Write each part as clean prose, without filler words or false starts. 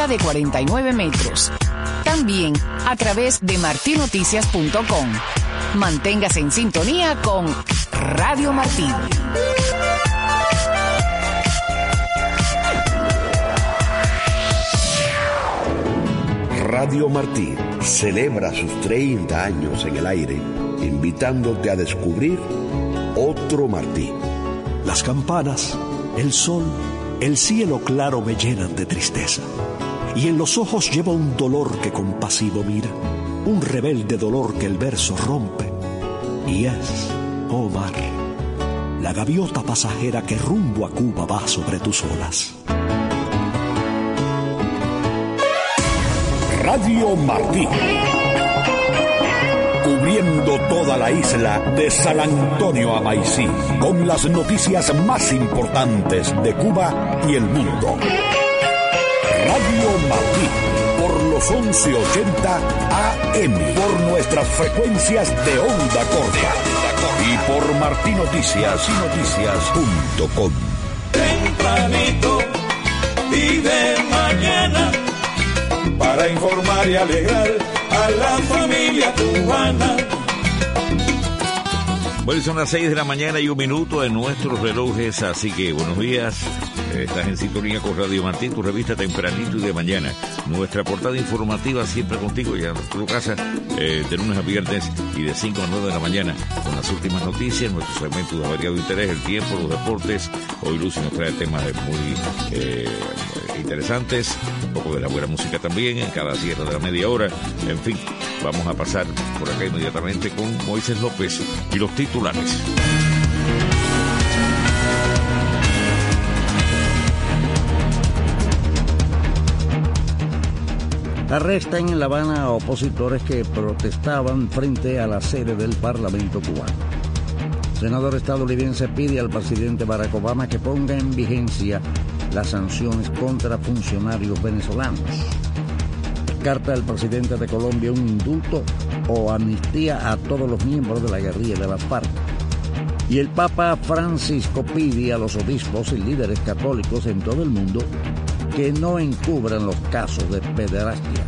altura de 49 metros. También a través de martinoticias.com. Manténgase en sintonía con Radio Martí. Radio Martí celebra sus 30 años en el aire, invitándote a descubrir otro Martí. Las campanas, el sol, el cielo claro me llenan de tristeza. Y en los ojos llevo un dolor que compasivo mira, un rebelde dolor que el verso rompe. Y es, oh mar, la gaviota pasajera que rumbo a Cuba va sobre tus olas. Radio Martí, cubriendo toda la isla de San Antonio a Maicí, con las noticias más importantes de Cuba y el mundo. Radio Martí, por los 1180 AM, por nuestras frecuencias de onda corta y por martinoticias.com. Tempranito y de mañana, para informar y alegrar a la familia cubana. Bueno, son las 6 de la mañana y 1 minuto en nuestros relojes, así que buenos días. Estás en sintonía con Radio Martí, tu revista tempranito y de mañana. Nuestra portada informativa siempre contigo y a tu casa, de lunes a viernes y de 5 a 9 de la mañana, con las últimas noticias, nuestros segmentos de variado interés, el tiempo, los deportes. Hoy Lucy nos trae temas muy interesantes, un poco de la buena música también, en cada cierre de la media hora. En fin, vamos a pasar por acá inmediatamente con Moisés López y los titulares. Arrestan en La Habana a opositores que protestaban frente a la sede del Parlamento cubano. Senador estadounidense pide al presidente Barack Obama que ponga en vigencia las sanciones contra funcionarios venezolanos. Carta al presidente de Colombia un indulto o amnistía a todos los miembros de la guerrilla de las FARC. Y el Papa Francisco pide a los obispos y líderes católicos en todo el mundo que no encubran los casos de pederastia.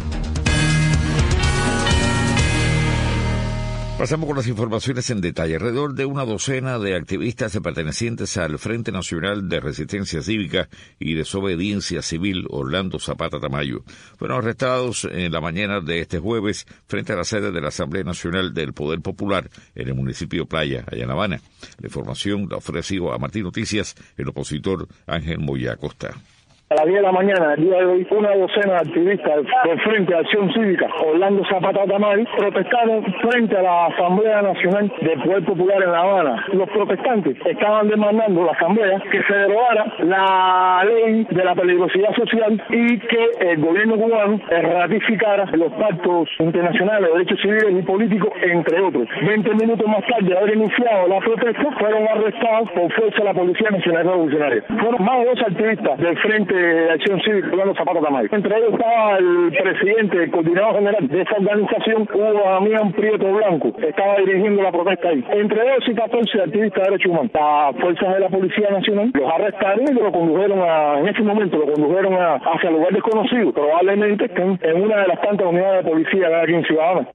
Pasamos con las informaciones en detalle. Alrededor de una docena de activistas pertenecientes al Frente Nacional de Resistencia Cívica y Desobediencia Civil, Orlando Zapata Tamayo, fueron arrestados en la mañana de este jueves frente a la sede de la Asamblea Nacional del Poder Popular en el municipio Playa, allá en La Habana. La información la ofreció a Martín Noticias el opositor Ángel Moya Acosta. A las 10 de la mañana del día de hoy, una docena de activistas del Frente de Acción Cívica, Orlando Zapata Tamayo, protestaron frente a la Asamblea Nacional del Poder Popular en La Habana. Los protestantes estaban demandando a la Asamblea que se derogara la ley de la peligrosidad social y que el gobierno cubano ratificara los pactos internacionales de derechos civiles y políticos, entre otros. 20 minutos más tarde de haber iniciado la protesta, fueron arrestados por fuerza de la Policía Nacional Revolucionaria. Fueron más de 2 activistas del Frente de Acción Cívica, Orlando Zapata Tamayo. Entre ellos estaba el presidente, el coordinador general de esa organización, Hugo Damián Prieto Blanco, estaba dirigiendo la protesta ahí. Entre 12 y 14 activistas de derechos humanos. Las fuerzas de la Policía Nacional los arrestaron y lo condujeron en ese momento hacia el lugar desconocido. Probablemente estén en una de las tantas unidades de policía que hay aquí en Ciudad Habana.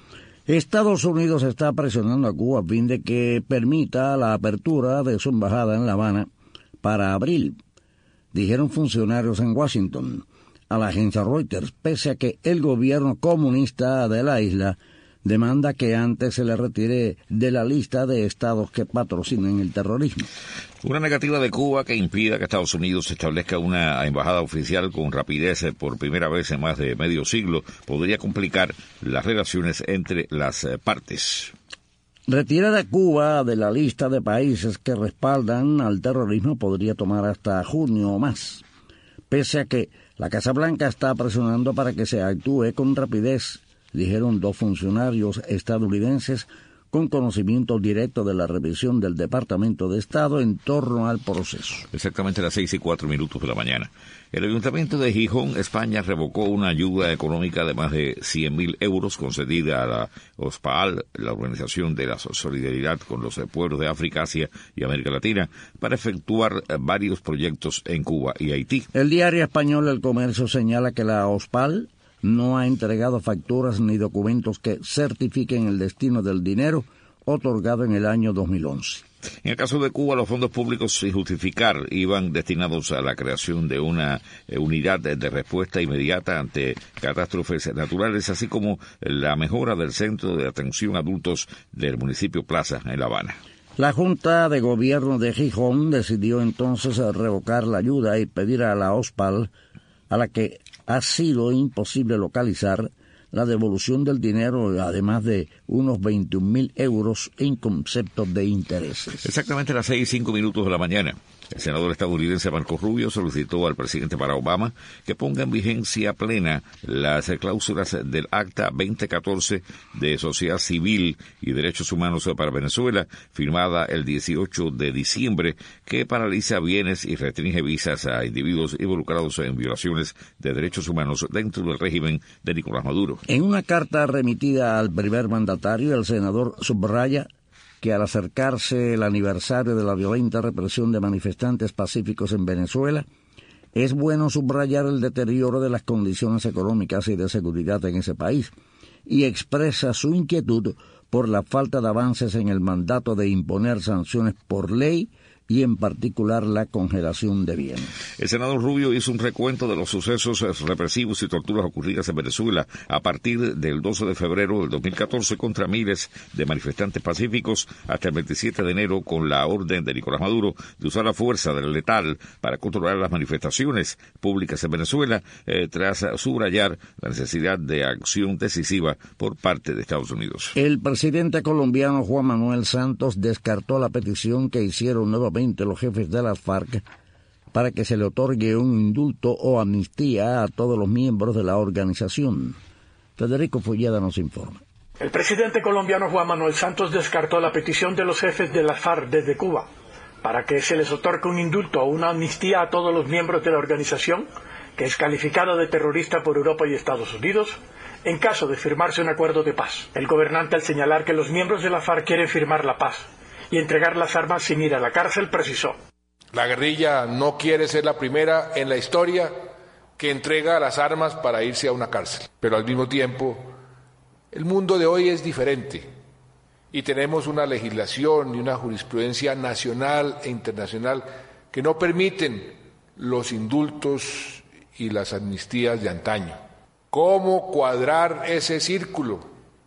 Estados Unidos está presionando a Cuba a fin de que permita la apertura de su embajada en La Habana para abril, dijeron funcionarios en Washington a la agencia Reuters, pese a que el gobierno comunista de la isla demanda que antes se le retire de la lista de estados que patrocinan el terrorismo. Una negativa de Cuba que impida que Estados Unidos establezca una embajada oficial con rapidez por primera vez en más de medio siglo podría complicar las relaciones entre las partes. Retirar a Cuba de la lista de países que respaldan al terrorismo podría tomar hasta junio o más, pese a que la Casa Blanca está presionando para que se actúe con rapidez, dijeron 2 funcionarios estadounidenses con conocimiento directo de la revisión del Departamento de Estado en torno al proceso. Exactamente a las 6:04 de la mañana. El Ayuntamiento de Gijón, España, revocó una ayuda económica de más de 100.000 euros concedida a la OSPAL, la Organización de la Solidaridad con los Pueblos de África, Asia y América Latina, para efectuar varios proyectos en Cuba y Haití. El diario español El Comercio señala que la OSPAL no ha entregado facturas ni documentos que certifiquen el destino del dinero otorgado en el año 2011. En el caso de Cuba, los fondos públicos, sin justificar, iban destinados a la creación de una unidad de respuesta inmediata ante catástrofes naturales, así como la mejora del Centro de Atención a Adultos del municipio Plaza, en La Habana. La Junta de Gobierno de Gijón decidió entonces revocar la ayuda y pedir a la OSPAL, a la que ha sido imposible localizar, la devolución del dinero, además de unos 21.000 euros en conceptos de intereses. Exactamente a las 6:05 de la mañana. El senador estadounidense Marco Rubio solicitó al presidente Barack Obama que ponga en vigencia plena las cláusulas del Acta 2014 de Sociedad Civil y Derechos Humanos para Venezuela, firmada el 18 de diciembre, que paraliza bienes y restringe visas a individuos involucrados en violaciones de derechos humanos dentro del régimen de Nicolás Maduro. En una carta remitida al primer mandatario, el senador subraya que al acercarse el aniversario de la violenta represión de manifestantes pacíficos en Venezuela, es bueno subrayar el deterioro de las condiciones económicas y de seguridad en ese país, y expresa su inquietud por la falta de avances en el mandato de imponer sanciones por ley y en particular la congelación de bienes. El senador Rubio hizo un recuento de los sucesos represivos y torturas ocurridas en Venezuela a partir del 12 de febrero del 2014 contra miles de manifestantes pacíficos hasta el 27 de enero con la orden de Nicolás Maduro de usar la fuerza letal para controlar las manifestaciones públicas en Venezuela, tras subrayar la necesidad de acción decisiva por parte de Estados Unidos. El presidente colombiano Juan Manuel Santos descartó la petición que hicieron nuevamente los jefes de las FARC para que se le otorgue un indulto o amnistía a todos los miembros de la organización. Federico Fulleda nos informa. El presidente colombiano Juan Manuel Santos descartó la petición de los jefes de las FARC desde Cuba para que se les otorgue un indulto o una amnistía a todos los miembros de la organización, que es calificada de terrorista por Europa y Estados Unidos, en caso de firmarse un acuerdo de paz. El gobernante, al señalar que los miembros de la FARC quieren firmar la paz y entregar las armas sin ir a la cárcel, precisó: la guerrilla no quiere ser la primera en la historia que entrega las armas para irse a una cárcel. Pero al mismo tiempo, el mundo de hoy es diferente y tenemos una legislación y una jurisprudencia nacional e internacional que no permiten los indultos y las amnistías de antaño. ¿Cómo cuadrar ese círculo?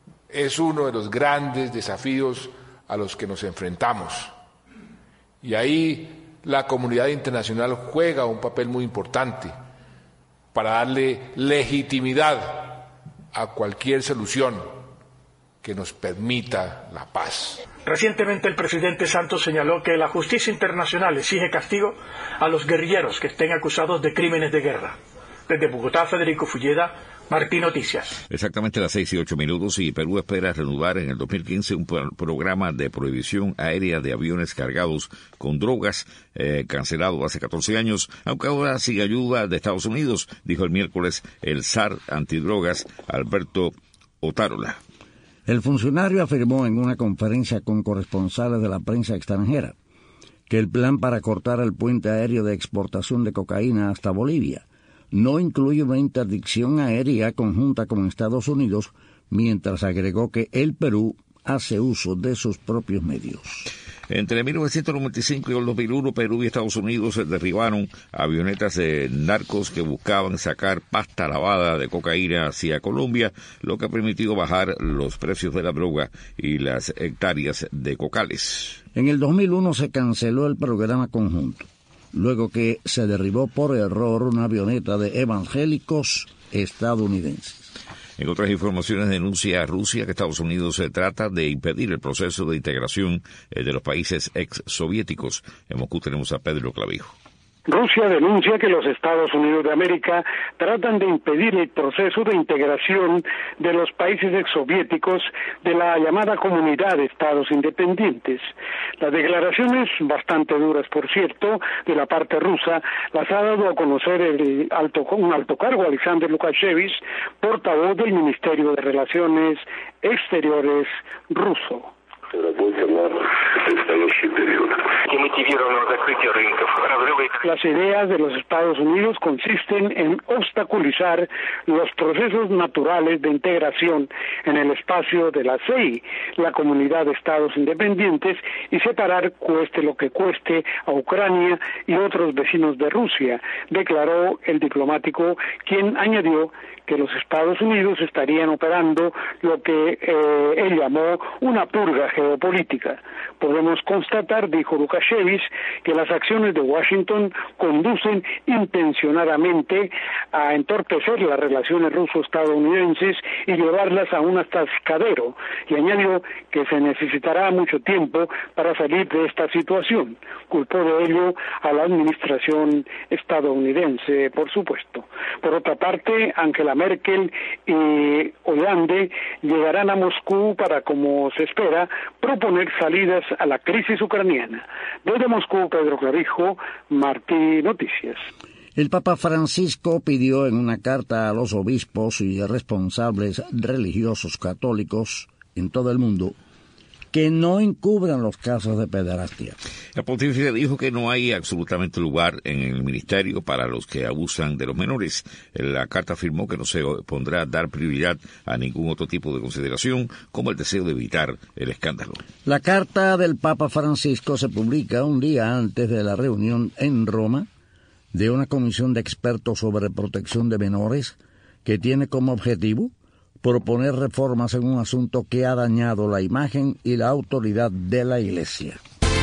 Es uno de los grandes desafíos a los que nos enfrentamos. Y ahí la comunidad internacional juega un papel muy importante para darle legitimidad a cualquier solución que nos permita la paz. Recientemente el presidente Santos señaló que la justicia internacional exige castigo a los guerrilleros que estén acusados de crímenes de guerra. Desde Bogotá, Federico Fulleda, Martín Noticias. Exactamente a las 6:08 y Perú espera reanudar en el 2015 un programa de prohibición aérea de aviones cargados con drogas, cancelado hace 14 años, aunque ahora sigue ayuda de Estados Unidos, dijo el miércoles el zar antidrogas Alberto Otárola. El funcionario afirmó en una conferencia con corresponsales de la prensa extranjera que el plan para cortar el puente aéreo de exportación de cocaína hasta Bolivia no incluye una interdicción aérea conjunta con Estados Unidos, mientras agregó que el Perú hace uso de sus propios medios. Entre 1995 y el 2001, Perú y Estados Unidos derribaron avionetas de narcos que buscaban sacar pasta lavada de cocaína hacia Colombia, lo que ha permitido bajar los precios de la droga y las hectáreas de cocales. En el 2001 se canceló el programa conjunto, luego que se derribó por error una avioneta de evangélicos estadounidenses. En otras informaciones, denuncia a Rusia que Estados Unidos se trata de impedir el proceso de integración de los países ex-soviéticos. En Moscú tenemos a Pedro Clavijo. Rusia denuncia que los Estados Unidos de América tratan de impedir el proceso de integración de los países exsoviéticos de la llamada Comunidad de Estados Independientes. Las declaraciones, bastante duras por cierto, de la parte rusa, las ha dado a conocer un alto cargo, Alexander Lukashevich, portavoz del Ministerio de Relaciones Exteriores ruso. Las ideas de los Estados Unidos consisten en obstaculizar los procesos naturales de integración en el espacio de la CEI, la Comunidad de Estados Independientes, y separar, cueste lo que cueste, a Ucrania y otros vecinos de Rusia, declaró el diplomático, quien añadió que los Estados Unidos estarían operando lo que él llamó una purga geopolítica. Podemos constatar, dijo Lukashevich, que las acciones de Washington conducen intencionadamente a entorpecer las relaciones ruso-estadounidenses y llevarlas a un atascadero, y añadió que se necesitará mucho tiempo para salir de esta situación. Culpó de ello a la administración estadounidense, por supuesto. Por otra parte, Angela Merkel y Hollande llegarán a Moscú para, como se espera, proponer salidas a la crisis ucraniana. Desde Moscú, Pedro Clavijo, Martí Noticias. El Papa Francisco pidió en una carta a los obispos y responsables religiosos católicos en todo el mundo que no encubran los casos de pederastia. El pontífice dijo que no hay absolutamente lugar en el ministerio para los que abusan de los menores. La carta afirmó que no se pondrá a dar prioridad a ningún otro tipo de consideración, como el deseo de evitar el escándalo. La carta del Papa Francisco se publica un día antes de la reunión en Roma de una comisión de expertos sobre protección de menores que tiene como objetivo proponer reformas en un asunto que ha dañado la imagen y la autoridad de la Iglesia.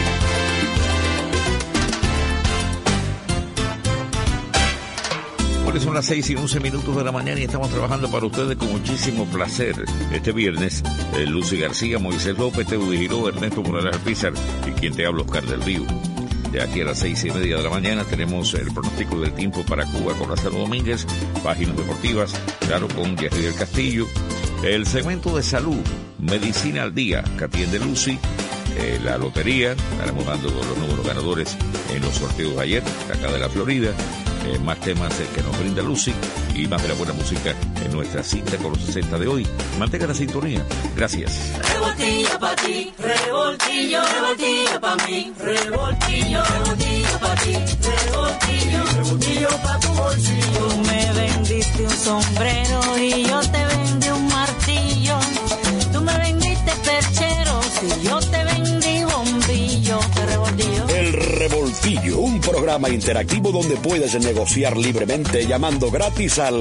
Bueno, son las 6:11 de la mañana y estamos trabajando para ustedes con muchísimo placer. Este viernes, Lucy García, Moisés López, Teudo Giró, Ernesto Morales Alpizar y quien te habla, Oscar del Río. De aquí a las 6:30 de la mañana tenemos el pronóstico del tiempo para Cuba con Lázaro Domínguez, páginas deportivas, claro, con Jerry del Castillo, el segmento de salud, Medicina al Día, que atiende Lucy, la lotería, estaremos dando los números ganadores en los sorteos de ayer, acá de la Florida, más temas que nos brinda Lucy y más de la buena música en nuestra cita con los 60 de hoy. Mantenga la sintonía. Gracias. Revoltillo pa' ti, revoltillo, revoltillo pa' mí, revoltillo, revoltillo pa' ti, revoltillo, revoltillo pa' tu bolsillo. Tú me vendiste un sombrero y yo te vendí un martillo. Tú me vendiste perchero y yo te vendí bombillo. Revoltillo. El Revoltillo, un programa interactivo donde puedes negociar libremente llamando gratis al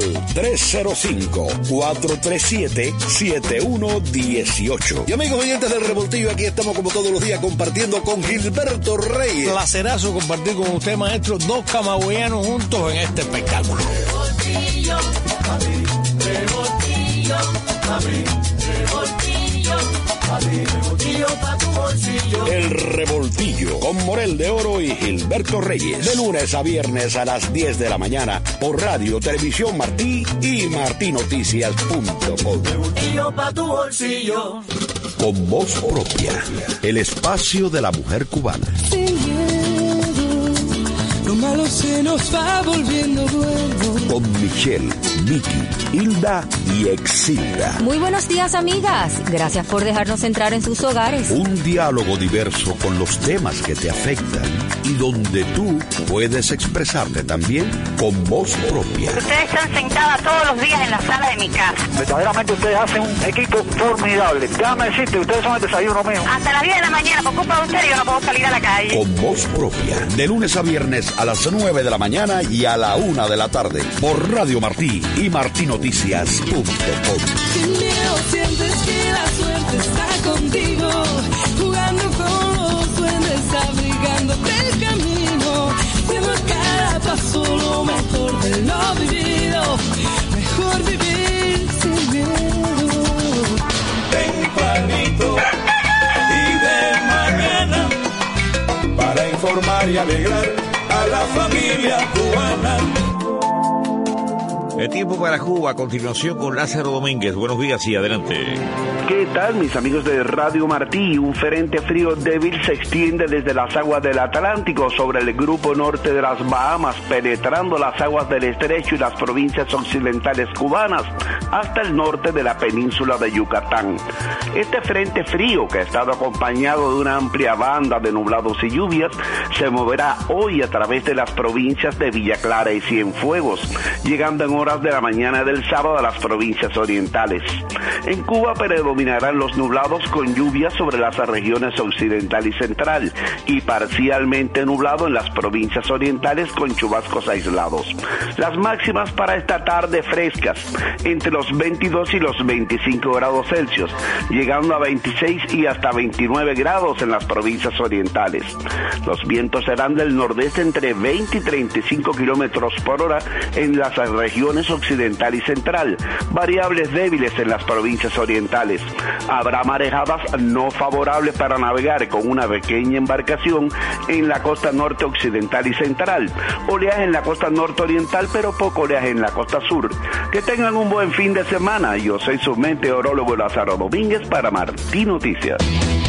305-437-7118. Y amigos oyentes del Revoltillo, aquí estamos como todos los días compartiendo con Gilberto Reyes. Placerazo compartir con usted, maestro, dos camagüeyanos juntos en este espectáculo. Revoltillo, a mí, revoltillo, a mí, revoltillo, a mí, revoltillo pa' tu bolsillo. El Revoltillo con Morel de Oro y Gilberto Reyes. De lunes a viernes a las 10 de la mañana por Radio Televisión Martí y martinoticias.com. Revoltillo pa' tu bolsillo. Con voz propia, el espacio de la mujer cubana. Lo malo se nos va volviendo bueno. Con Michelle, Vicky, Hilda y Exilda. Muy buenos días, amigas. Gracias por dejarnos entrar en sus hogares. Un diálogo diverso con los temas que te afectan y donde tú puedes expresarte también con voz propia. Ustedes están sentadas todos los días en la sala de mi casa. Verdaderamente ustedes hacen un equipo formidable. Déjame decirte, ustedes son el desayuno mío. Hasta las 10 de la mañana, por culpa de ustedes, yo no puedo salir a la calle. Con voz propia, de lunes a viernes a las 9 de la mañana y a la 1 de la tarde por Radio Martí y martinoticias.com. Sin miedo sientes que la suerte está contigo, jugando con los duendes, abrigándote el camino, siendo cada paso lo mejor de lo vivido, mejor vivir sin miedo. Tempranito y de mañana para informar y alegrar a la familia cubana. El tiempo para Cuba, a continuación con Lázaro Domínguez. Buenos días y adelante. ¿Qué tal, mis amigos de Radio Martí? Un frente frío débil se extiende desde las aguas del Atlántico sobre el grupo norte de las Bahamas, penetrando las aguas del estrecho y las provincias occidentales cubanas hasta el norte de la península de Yucatán. Este frente frío, que ha estado acompañado de una amplia banda de nublados y lluvias, se moverá hoy a través de las provincias de Villa Clara y Cienfuegos, llegando en horas de la mañana del sábado a las provincias orientales. En Cuba predominarán los nublados con lluvias sobre las regiones occidental y central, y parcialmente nublado en las provincias orientales con chubascos aislados. Las máximas para esta tarde frescas, entre los 22 y los 25 grados Celsius, llegando a 26 y hasta 29 grados en las provincias orientales. Los vientos serán del nordeste entre 20 y 35 kilómetros por hora en las regiones occidental y central, variables débiles en las provincias orientales. Habrá marejadas no favorables para navegar con una pequeña embarcación en la costa norte occidental y central, oleaje en la costa norte oriental, pero poco oleaje en la costa sur. Que tengan un buen fin de semana. Yo soy su meteorólogo Lázaro Domínguez para Martí Noticias.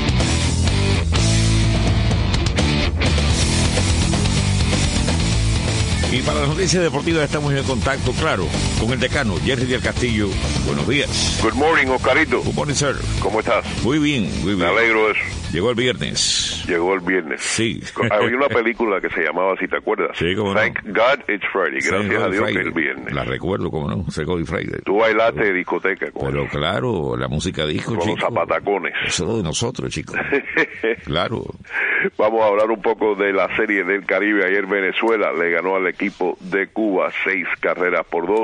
Y para las noticias deportivas estamos en contacto, claro, con el decano, Jerry del Castillo. Buenos días. Good morning, Oscarito. Good morning, sir. ¿Cómo estás? Muy bien, muy bien. Me alegro de eso. Llegó el viernes. Llegó el viernes. Sí. Había una película que se llamaba, si te acuerdas. Sí, cómo no. Thank God It's Friday. Gracias a Dios Friday. que es el viernes. La recuerdo, cómo no. Second Friday. Tú bailaste de discoteca. Pero eso. Claro, la música disco, con chico. Los zapatacones. Eso es lo de nosotros, chicos. Claro. Vamos a hablar un poco de la Serie del Caribe. Ayer Venezuela le ganó al equipo de Cuba 6-2.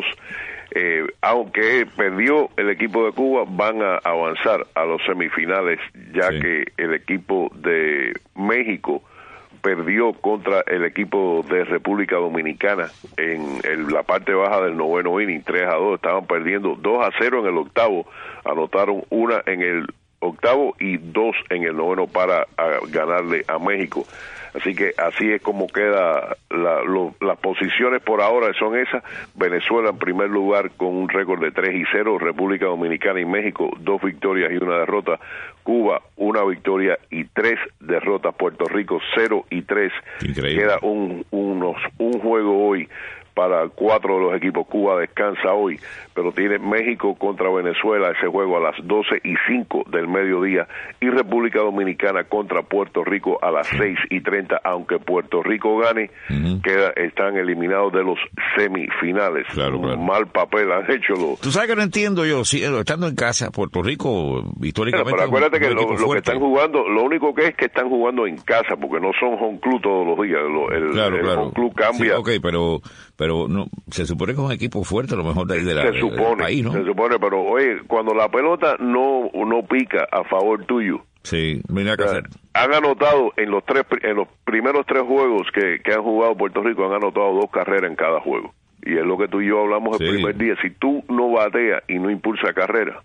Aunque perdió el equipo de Cuba, van a avanzar a los semifinales, ya que el equipo de México perdió contra el equipo de República Dominicana en la parte baja del noveno inning, 3-2. Estaban perdiendo 2-0 en el octavo, anotaron una en el octavo y 2 en el noveno para ganarle a México. Así que así es como queda las posiciones por ahora son esas. Venezuela en primer lugar con un récord de 3-0, República Dominicana y México 2 victorias y 1 derrota, Cuba 1 victoria y 3 derrotas, Puerto Rico 0-3. Increíble. Queda un juego hoy para 4 de los equipos. Cuba descansa hoy, pero tiene México contra Venezuela, ese juego a las 12:05 del mediodía, y República Dominicana contra Puerto Rico a las 6:30. Aunque Puerto Rico gane, están eliminados de los semifinales. Claro. Mal papel han hecho los... Tú sabes que no entiendo yo, estando en casa, Puerto Rico históricamente... Pero acuérdate que lo que están jugando, lo único que es que están jugando en casa, porque no son home club todos los días, el home club cambia. Sí, pero no, se supone que es un equipo fuerte, a lo mejor de ahí del país, ¿no? Se supone, pero oye, cuando la pelota no pica a favor tuyo, sí, mira qué hacer. Han anotado en los primeros 3 juegos que han jugado Puerto Rico, han anotado 2 carreras en cada juego. Y es lo que tú y yo hablamos el primer día. Si tú no bateas y no impulsas carrera,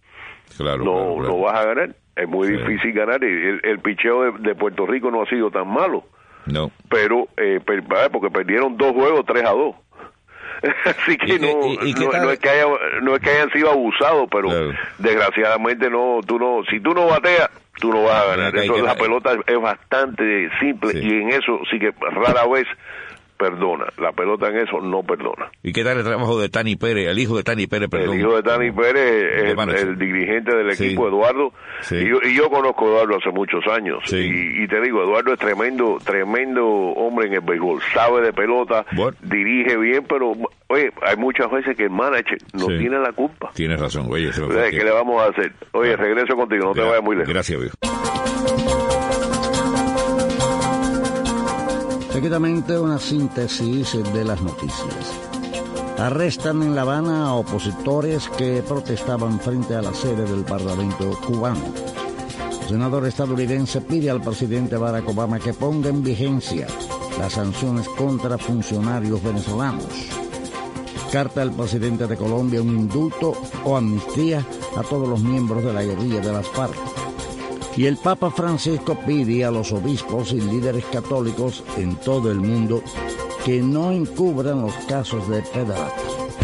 no vas a ganar. Es muy difícil ganar. El picheo de Puerto Rico no ha sido tan malo. No. Pero, porque perdieron 2 juegos 3-2. Así que no es que hayan sido abusados, pero desgraciadamente si tú no bateas, tú no vas a ganar. La pelota es bastante simple y en eso sí que rara vez perdona. La pelota en eso no perdona. ¿Y qué tal el trabajo de Tani Pérez, el hijo de Tani Pérez? El hijo de Tani Pérez es el dirigente del equipo, Eduardo. Sí. Y yo conozco a Eduardo hace muchos años. Sí. Y te digo, Eduardo es tremendo hombre en el béisbol. Sabe de pelota, dirige bien, pero oye, hay muchas veces que el manager no tiene la culpa. Tienes razón, oye. ¿Qué le vamos a hacer? Oye, regreso contigo, no te vayas muy lejos. Gracias, viejo. Seguidamente una síntesis de las noticias. Arrestan en La Habana a opositores que protestaban frente a la sede del Parlamento cubano. El senador estadounidense pide al presidente Barack Obama que ponga en vigencia las sanciones contra funcionarios venezolanos. Carta al presidente de Colombia un indulto o amnistía a todos los miembros de la guerrilla de las FARC. Y el Papa Francisco pide a los obispos y líderes católicos en todo el mundo que no encubran los casos de pederastia.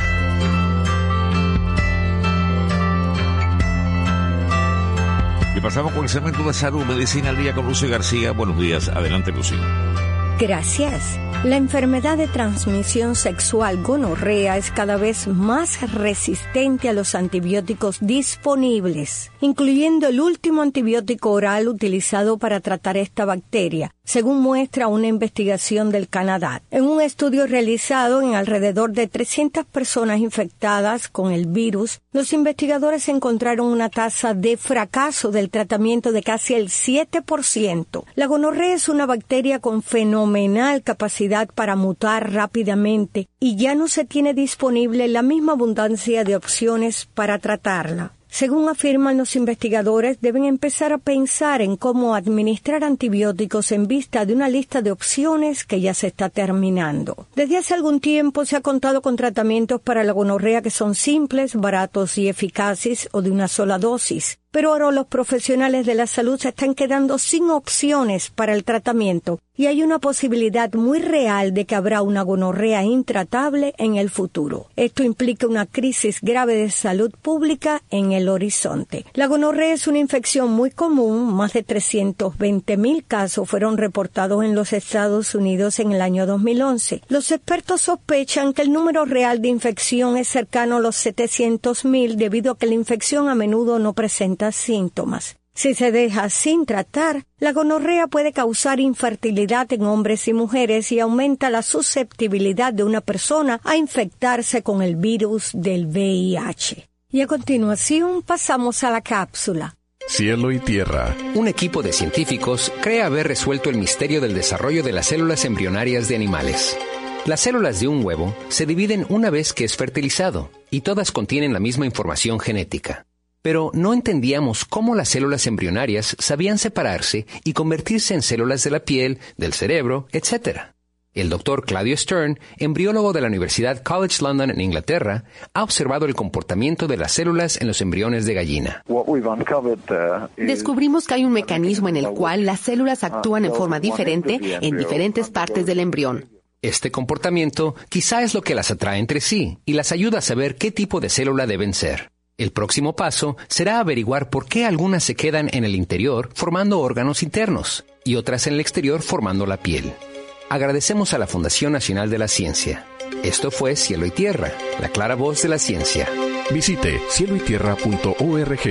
Y pasamos con el segmento de salud, medicina al día con Lucy García. Buenos días, adelante Lucy. Gracias. La enfermedad de transmisión sexual gonorrea es cada vez más resistente a los antibióticos disponibles, incluyendo el último antibiótico oral utilizado para tratar esta bacteria, según muestra una investigación del Canadá. En un estudio realizado en alrededor de 300 personas infectadas con el virus, los investigadores encontraron una tasa de fracaso del tratamiento de casi el 7%. La gonorrea es una bacteria con fenomenal capacidad para mutar rápidamente y ya no se tiene disponible la misma abundancia de opciones para tratarla. Según afirman los investigadores, deben empezar a pensar en cómo administrar antibióticos en vista de una lista de opciones que ya se está terminando. Desde hace algún tiempo se ha contado con tratamientos para la gonorrea que son simples, baratos y eficaces o de una sola dosis. Pero ahora los profesionales de la salud se están quedando sin opciones para el tratamiento y hay una posibilidad muy real de que habrá una gonorrea intratable en el futuro. Esto implica una crisis grave de salud pública en el horizonte. La gonorrea es una infección muy común. Más de 320,000 casos fueron reportados en los Estados Unidos en el año 2011. Los expertos sospechan que el número real de infección es cercano a los 700,000 debido a que la infección a menudo no presenta síntomas. Si se deja sin tratar, la gonorrea puede causar infertilidad en hombres y mujeres y aumenta la susceptibilidad de una persona a infectarse con el virus del VIH. Y a continuación pasamos a la cápsula. Cielo y tierra. Un equipo de científicos cree haber resuelto el misterio del desarrollo de las células embrionarias de animales. Las células de un huevo se dividen una vez que es fertilizado y todas contienen la misma información genética. Pero no entendíamos cómo las células embrionarias sabían separarse y convertirse en células de la piel, del cerebro, etc. El doctor Claudio Stern, embriólogo de la Universidad College London en Inglaterra, ha observado el comportamiento de las células en los embriones de gallina. Descubrimos que hay un mecanismo en el cual las células actúan en forma diferente en diferentes partes del embrión. Este comportamiento quizá es lo que las atrae entre sí y las ayuda a saber qué tipo de célula deben ser. El próximo paso será averiguar por qué algunas se quedan en el interior formando órganos internos y otras en el exterior formando la piel. Agradecemos a la Fundación Nacional de la Ciencia. Esto fue Cielo y Tierra, la clara voz de la ciencia. Visite cieloytierra.org.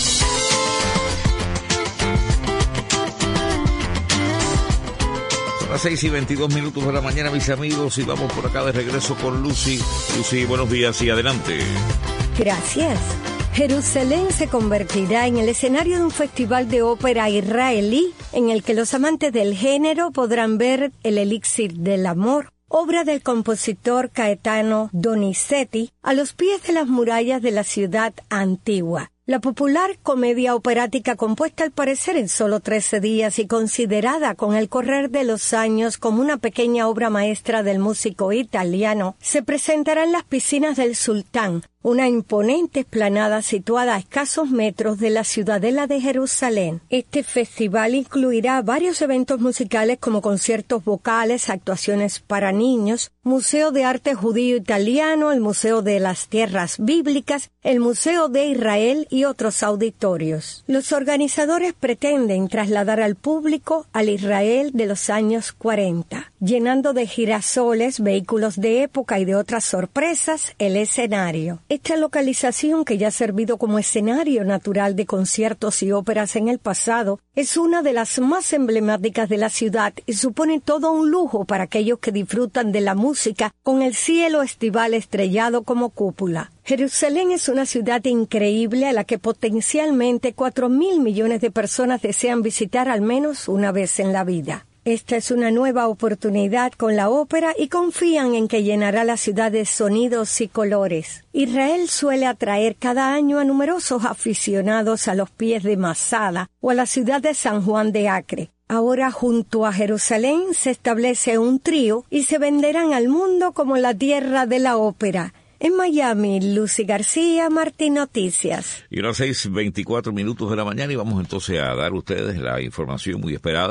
Son las 6:22 de la mañana, mis amigos, y vamos por acá de regreso con Lucy. Lucy, buenos días y adelante. Gracias. Jerusalén se convertirá en el escenario de un festival de ópera israelí en el que los amantes del género podrán ver El elixir del amor, obra del compositor Gaetano Donizetti, a los pies de las murallas de la ciudad antigua. La popular comedia operática, compuesta al parecer en solo 13 días y considerada con el correr de los años como una pequeña obra maestra del músico italiano, se presentará en las piscinas del Sultán, una imponente explanada situada a escasos metros de la ciudadela de Jerusalén. Este festival incluirá varios eventos musicales como conciertos vocales, actuaciones para niños, Museo de Arte Judío Italiano, el Museo de las Tierras Bíblicas, el Museo de Israel y otros auditorios. Los organizadores pretenden trasladar al público al Israel de los años 40, llenando de girasoles, vehículos de época y de otras sorpresas el escenario. Esta localización, que ya ha servido como escenario natural de conciertos y óperas en el pasado, es una de las más emblemáticas de la ciudad y supone todo un lujo para aquellos que disfrutan de la música con el cielo estival estrellado como cúpula. Jerusalén es una ciudad increíble a la que potencialmente 4.000 millones de personas desean visitar al menos una vez en la vida. Esta es una nueva oportunidad con la ópera y confían en que llenará la ciudad de sonidos y colores. Israel suele atraer cada año a numerosos aficionados a los pies de Masada o a la ciudad de San Juan de Acre. Ahora, junto a Jerusalén, se establece un trío y se venderán al mundo como la tierra de la ópera. En Miami, Lucy García, Martín Noticias. Y unas 6:24 de la mañana y vamos entonces a dar a ustedes la información muy esperada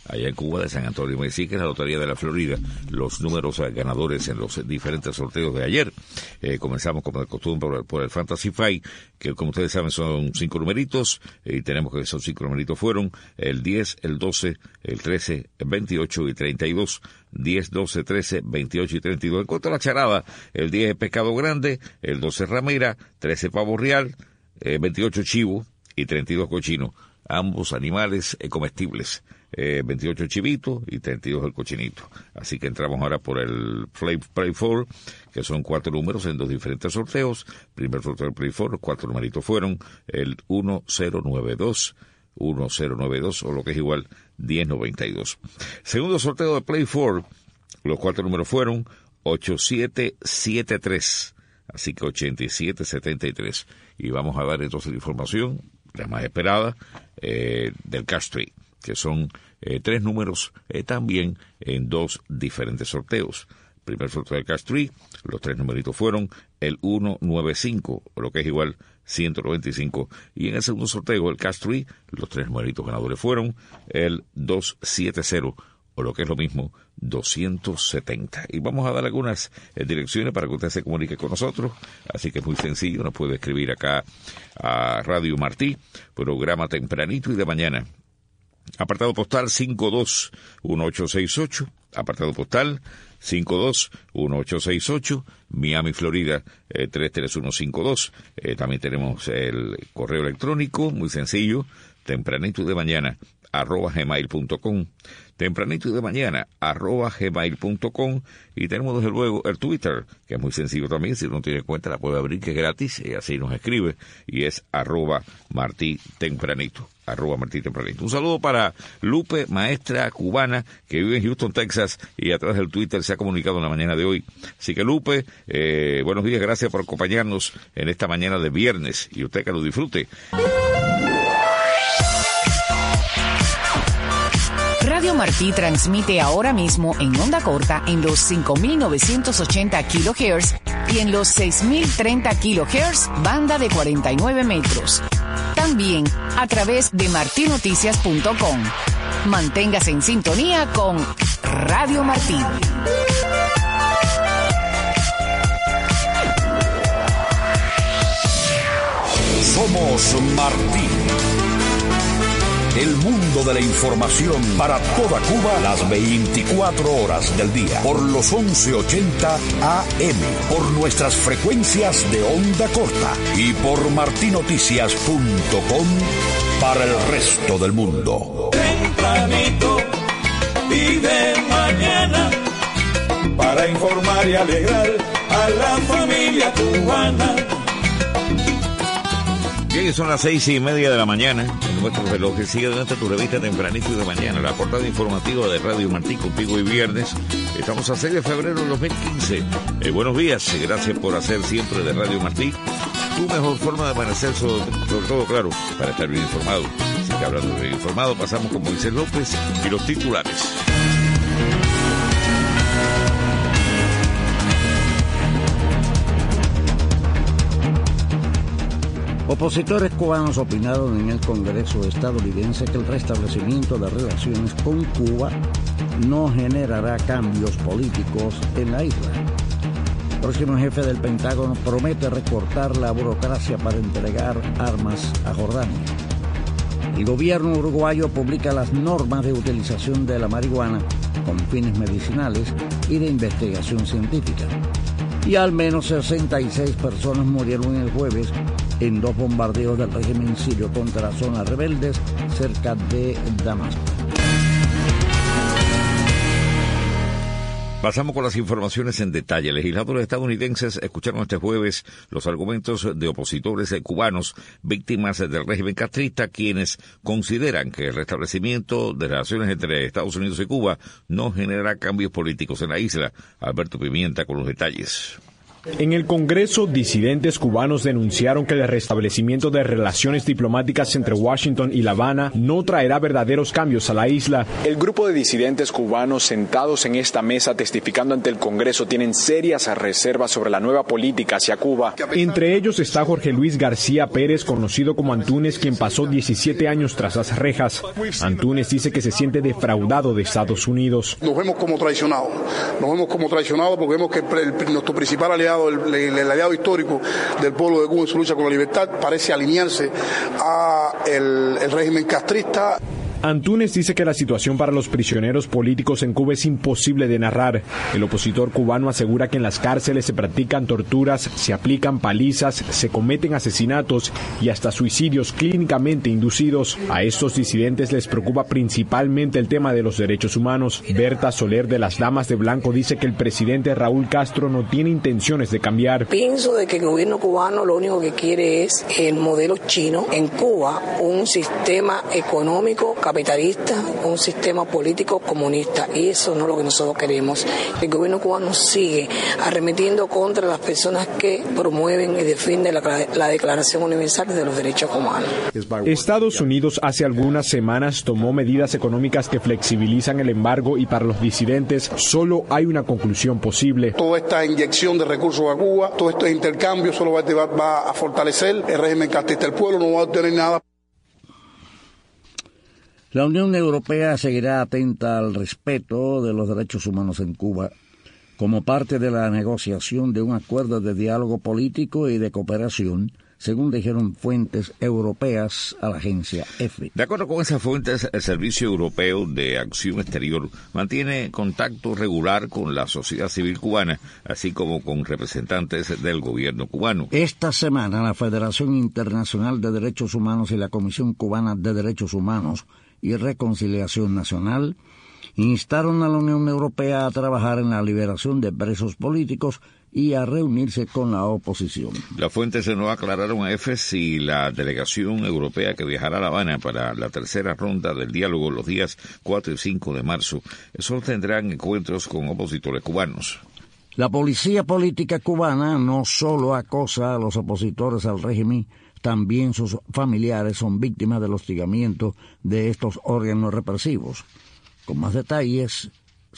allá en Cuba, de San Antonio y Maicí, que es la Lotería de la Florida, los números ganadores en los diferentes sorteos de ayer. Comenzamos como de costumbre por el Fantasy Five, que como ustedes saben son 5 numeritos, y tenemos que esos 5 numeritos fueron el 10, el 12, el 13, el 28 y 32. 10, 12, 13, 28 y 32. En cuanto a la charada, el 10 es pescado grande, el 12 ramera, 13 pavo real, 28 chivo y 32 cochino. Ambos animales comestibles. 28 chivito y 32 el cochinito. Así que entramos ahora por el Play 4, que son 4 números en 2 diferentes sorteos. Primer sorteo del Play 4, 4 numeritos fueron el 1092, 1092, o lo que es igual 1092. Segundo sorteo de Play 4, los 4 números fueron 8773, así que 8773. Y vamos a dar entonces la información, la más esperada, del Cash Tree, que son 3 números también en 2 diferentes sorteos. Primer sorteo del Cash Tree, los 3 numeritos fueron el 195, o lo que es igual 195, y en el segundo sorteo, el Cash Tree, los 3 numeritos ganadores fueron el 270, o lo que es lo mismo, 270. Y vamos a dar algunas direcciones para que usted se comunique con nosotros, así que es muy sencillo, nos puede escribir acá a Radio Martí, programa tempranito y de mañana. Apartado postal 521868, apartado postal 521868, Miami, Florida 33152. También tenemos el correo electrónico, muy sencillo, tempranito de mañana @gmail.com, tempranito de mañana @gmail.com, y tenemos desde luego el Twitter, que es muy sencillo también, si no tiene cuenta la puede abrir, que es gratis, y así nos escribe, y es @martitempranito. Un saludo para Lupe, maestra cubana que vive en Houston, Texas, y a través del Twitter se ha comunicado en la mañana de hoy. Así que Lupe, buenos días, gracias por acompañarnos en esta mañana de viernes, y usted que lo disfrute. Radio Martí transmite ahora mismo en onda corta en los 5.980 kHz y en los 6.030 kHz, banda de 49 metros. También a través de martinoticias.com. Manténgase en sintonía con Radio Martí. Somos Martí. El mundo de la información para toda Cuba las 24 horas del día. Por los 1180 AM, por nuestras frecuencias de onda corta y por martinoticias.com para el resto del mundo. Tempranito y de mañana, para informar y alegrar a la familia cubana. Bien, son las 6:30 de la mañana. En nuestro reloj sigue adelante tu revista Tempranito y de mañana, la portada informativa de Radio Martí, contigo hoy viernes. Estamos a 6 de febrero de 2015. Buenos días, gracias por hacer siempre de Radio Martí tu mejor forma de amanecer, sobre todo, claro, para estar bien informado. Así que hablando de bien informado, pasamos con Moisés López y los titulares. Opositores cubanos opinaron en el Congreso estadounidense que el restablecimiento de relaciones con Cuba no generará cambios políticos en la isla. El próximo jefe del Pentágono promete recortar la burocracia para entregar armas a Jordania. El gobierno uruguayo publica las normas de utilización de la marihuana con fines medicinales y de investigación científica. Y al menos 66 personas murieron el jueves en 2 bombardeos del régimen sirio contra zonas rebeldes cerca de Damasco. Pasamos con las informaciones en detalle. Legisladores estadounidenses escucharon este jueves los argumentos de opositores cubanos víctimas del régimen castrista, quienes consideran que el restablecimiento de relaciones entre Estados Unidos y Cuba no generará cambios políticos en la isla. Alberto Pimienta con los detalles. En el Congreso, disidentes cubanos denunciaron que el restablecimiento de relaciones diplomáticas entre Washington y La Habana no traerá verdaderos cambios a la isla. El grupo de disidentes cubanos sentados en esta mesa testificando ante el Congreso tienen serias reservas sobre la nueva política hacia Cuba. Entre ellos está Jorge Luis García Pérez, conocido como Antúnez, quien pasó 17 años tras las rejas. Antúnez dice que se siente defraudado de Estados Unidos. Nos vemos como traicionados porque vemos que nuestro principal aliado, el aliado histórico del pueblo de Cuba en su lucha con la libertad, parece alinearse a el régimen castrista. Antúnez dice que la situación para los prisioneros políticos en Cuba es imposible de narrar. El opositor cubano asegura que en las cárceles se practican torturas, se aplican palizas, se cometen asesinatos y hasta suicidios clínicamente inducidos. A estos disidentes les preocupa principalmente el tema de los derechos humanos. Berta Soler, de las Damas de Blanco, dice que el presidente Raúl Castro no tiene intenciones de cambiar. Pienso de que el gobierno cubano lo único que quiere es el modelo chino. En Cuba, un sistema económico capitalista, un sistema político comunista, y eso no es lo que nosotros queremos. El gobierno cubano sigue arremetiendo contra las personas que promueven y defienden la Declaración Universal de los Derechos Humanos. Estados Unidos hace algunas semanas tomó medidas económicas que flexibilizan el embargo y para los disidentes solo hay una conclusión posible. Toda esta inyección de recursos a Cuba, todo este intercambio solo va a fortalecer el régimen castrista. El pueblo no va a obtener nada. La Unión Europea seguirá atenta al respeto de los derechos humanos en Cuba como parte de la negociación de un acuerdo de diálogo político y de cooperación, según dijeron fuentes europeas a la agencia EFE. De acuerdo con esas fuentes, el Servicio Europeo de Acción Exterior mantiene contacto regular con la sociedad civil cubana, así como con representantes del gobierno cubano. Esta semana, la Federación Internacional de Derechos Humanos y la Comisión Cubana de Derechos Humanos y Reconciliación Nacional instaron a la Unión Europea a trabajar en la liberación de presos políticos y a reunirse con la oposición. Las fuentes no aclararon a EFE si la delegación europea que viajará a La Habana para la tercera ronda del diálogo los días 4 y 5 de marzo solo tendrán encuentros con opositores cubanos. La policía política cubana no solo acosa a los opositores al régimen, también sus familiares son víctimas del hostigamiento de estos órganos represivos. Con más detalles,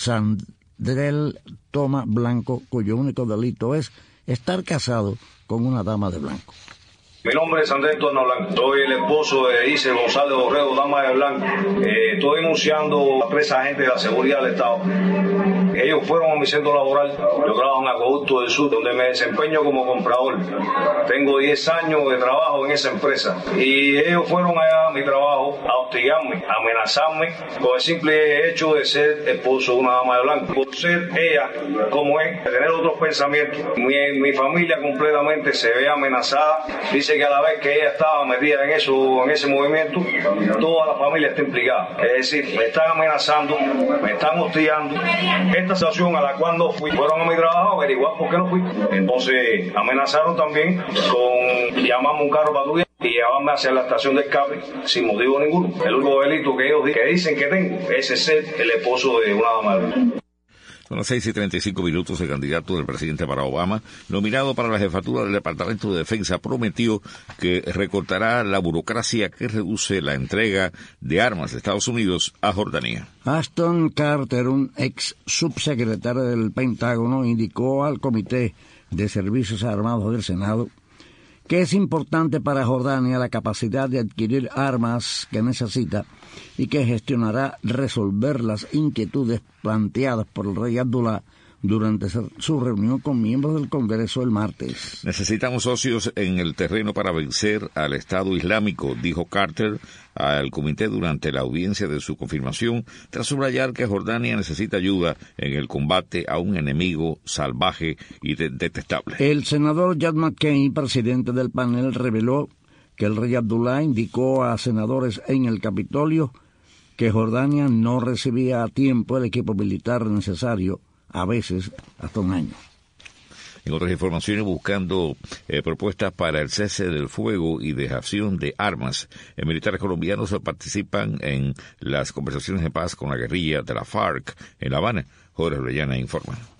Sandrel Toma Blanco, cuyo único delito es estar casado con una dama de blanco. Mi nombre es Andrés Torno Blanco, soy el esposo de Ice González Borrego, dama de blanco. Estoy denunciando a 3 agentes de la seguridad del Estado. Ellos fueron a mi centro laboral, yo trabajo en Acueducto del Sur, donde me desempeño como comprador. Tengo 10 años de trabajo en esa empresa. Y ellos fueron allá a mi trabajo a hostigarme, a amenazarme, por el simple hecho de ser esposo de una dama de blanco. Por ser ella como es, de tener otros pensamientos. Mi familia completamente se ve amenazada. Dice que a la vez que ella estaba metida en ese movimiento, toda la familia está implicada. Es decir, me están amenazando, me están hostigando. Esta situación a la cual no fui, fueron a mi trabajo a averiguar por qué no fui. Entonces amenazaron también con llamarme un carro patrulla y llevarme hacia la estación de escape sin motivo ninguno. El único delito que ellos dicen que tengo es ser el esposo de una dama de blanco. Son las 6:35. El candidato del presidente Barack Obama, nominado para la jefatura del Departamento de Defensa, prometió que recortará la burocracia que reduce la entrega de armas de Estados Unidos a Jordania. Ashton Carter, un ex subsecretario del Pentágono, indicó al Comité de Servicios Armados del Senado que es importante para Jordania la capacidad de adquirir armas que necesita y que gestionará resolver las inquietudes planteadas por el rey Abdullah durante su reunión con miembros del Congreso el martes. Necesitamos socios en el terreno para vencer al Estado Islámico, dijo Carter al comité durante la audiencia de su confirmación, tras subrayar que Jordania necesita ayuda en el combate a un enemigo salvaje y detestable. El senador John McCain, presidente del panel, reveló que el rey Abdullah indicó a senadores en el Capitolio que Jordania no recibía a tiempo el equipo militar necesario, a veces hasta un año. En otras informaciones, buscando propuestas para el cese del fuego y dejación de armas, militares colombianos participan en las conversaciones de paz con la guerrilla de la FARC en La Habana. Jorge Orellana informa.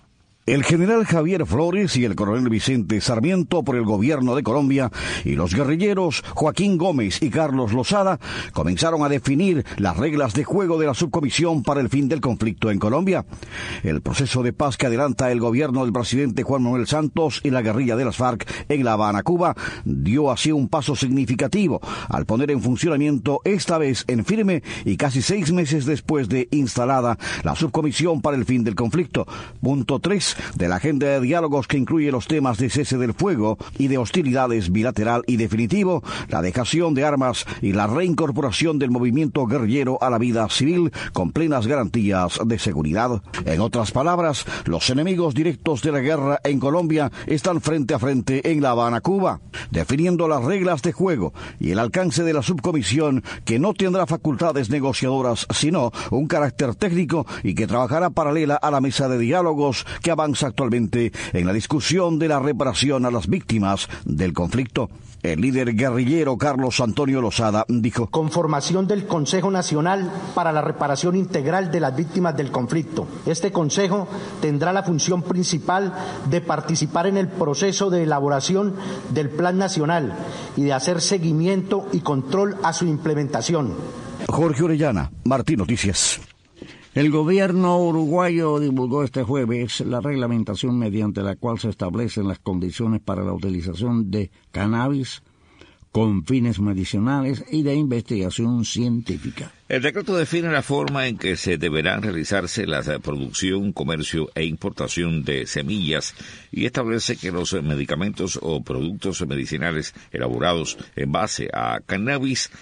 El general Javier Flores y el coronel Vicente Sarmiento por el gobierno de Colombia y los guerrilleros Joaquín Gómez y Carlos Lozada comenzaron a definir las reglas de juego de la subcomisión para el fin del conflicto en Colombia. El proceso de paz que adelanta el gobierno del presidente Juan Manuel Santos y la guerrilla de las FARC en La Habana, Cuba, dio así un paso significativo al poner en funcionamiento, esta vez en firme y casi 6 meses después de instalada, la subcomisión para el fin del conflicto. Punto 3 de la agenda de diálogos, que incluye los temas de cese del fuego y de hostilidades bilateral y definitivo, la dejación de armas y la reincorporación del movimiento guerrillero a la vida civil con plenas garantías de seguridad. En otras palabras, los enemigos directos de la guerra en Colombia están frente a frente en La Habana, Cuba, definiendo las reglas de juego y el alcance de la subcomisión, que no tendrá facultades negociadoras sino un carácter técnico y que trabajará paralela a la mesa de diálogos que avanza actualmente en la discusión de la reparación a las víctimas del conflicto. El líder guerrillero Carlos Antonio Lozada dijo: conformación del Consejo Nacional para la Reparación Integral de las Víctimas del Conflicto. Este consejo tendrá la función principal de participar en el proceso de elaboración del Plan Nacional y de hacer seguimiento y control a su implementación. Jorge Orellana, Martín Noticias. El gobierno uruguayo divulgó este jueves la reglamentación mediante la cual se establecen las condiciones para la utilización de cannabis con fines medicinales y de investigación científica. El decreto define la forma en que se deberán realizarse la producción, comercio e importación de semillas y establece que los medicamentos o productos medicinales elaborados en base a cannabis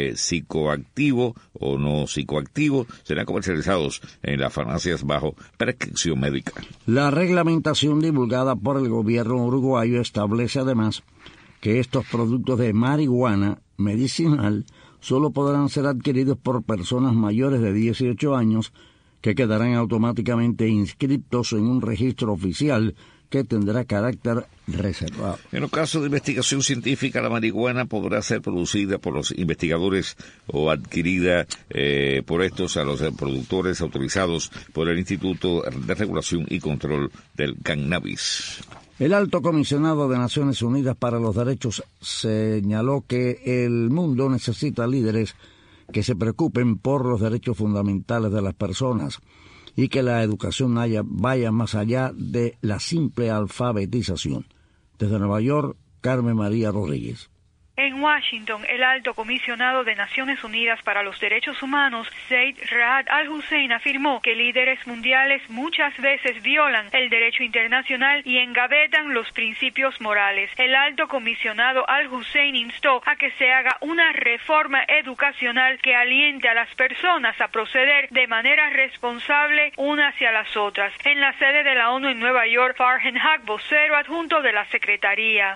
psicoactivo o no psicoactivo serán comercializados en las farmacias bajo prescripción médica. La reglamentación divulgada por el gobierno uruguayo establece además que estos productos de marihuana medicinal solo podrán ser adquiridos por personas mayores de 18 años que quedarán automáticamente inscritos en un registro oficial que tendrá carácter reservado. En los casos de investigación científica, la marihuana podrá ser producida por los investigadores o adquirida por estos a los productores autorizados por el Instituto de Regulación y Control del Cannabis. El alto comisionado de Naciones Unidas para los Derechos señaló que el mundo necesita líderes que se preocupen por los derechos fundamentales de las personas y que la educación vaya más allá de la simple alfabetización. Desde Nueva York, Carmen María Rodríguez. En Washington, el alto comisionado de Naciones Unidas para los Derechos Humanos, Zeid Ra'ad al-Hussein, afirmó que líderes mundiales muchas veces violan el derecho internacional y engavetan los principios morales. El alto comisionado al-Hussein instó a que se haga una reforma educacional que aliente a las personas a proceder de manera responsable unas hacia las otras. En la sede de la ONU en Nueva York, Farhan Haq, vocero adjunto de la Secretaría.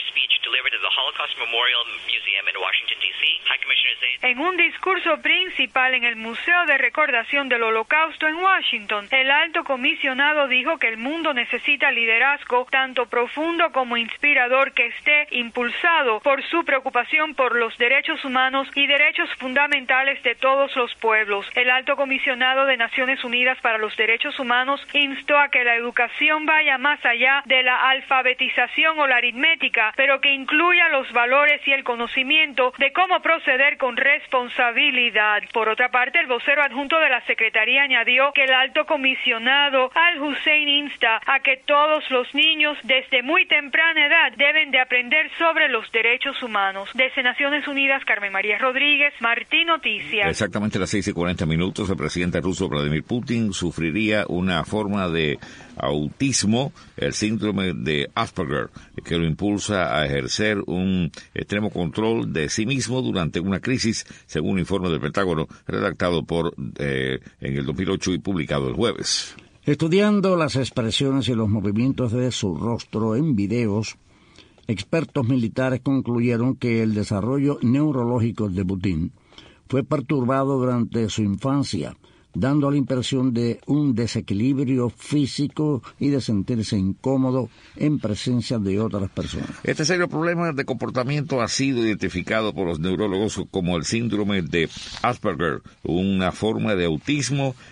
En un discurso principal en el Museo de Recordación del Holocausto en Washington, el alto comisionado dijo que el mundo necesita liderazgo tanto profundo como inspirador que esté impulsado por su preocupación por los derechos humanos y derechos fundamentales de todos los pueblos. El alto comisionado de Naciones Unidas para los Derechos Humanos instó a que la educación vaya más allá de la alfabetización o la aritmética, pero que incluya los valores y el conocimiento de cómo proceder con responsabilidad. Por otra parte, el vocero adjunto de la Secretaría añadió que el alto comisionado al-Hussein insta a que todos los niños desde muy temprana edad deben de aprender sobre los derechos humanos. Desde Naciones Unidas, Carmen María Rodríguez, Martín Noticias. Exactamente a las 6:40, el presidente ruso Vladimir Putin sufriría una forma de autismo, el síndrome de Asperger, que lo impulsa a ejercer un extremo control de sí mismo durante una crisis, según un informe del Pentágono redactado en el 2008 y publicado el jueves. Estudiando las expresiones y los movimientos de su rostro en videos, expertos militares concluyeron que el desarrollo neurológico de Putin fue perturbado durante su infancia, dando la impresión de un desequilibrio físico y de sentirse incómodo en presencia de otras personas. Este serio problema de comportamiento ha sido identificado por los neurólogos como el síndrome de Asperger, una forma de autismo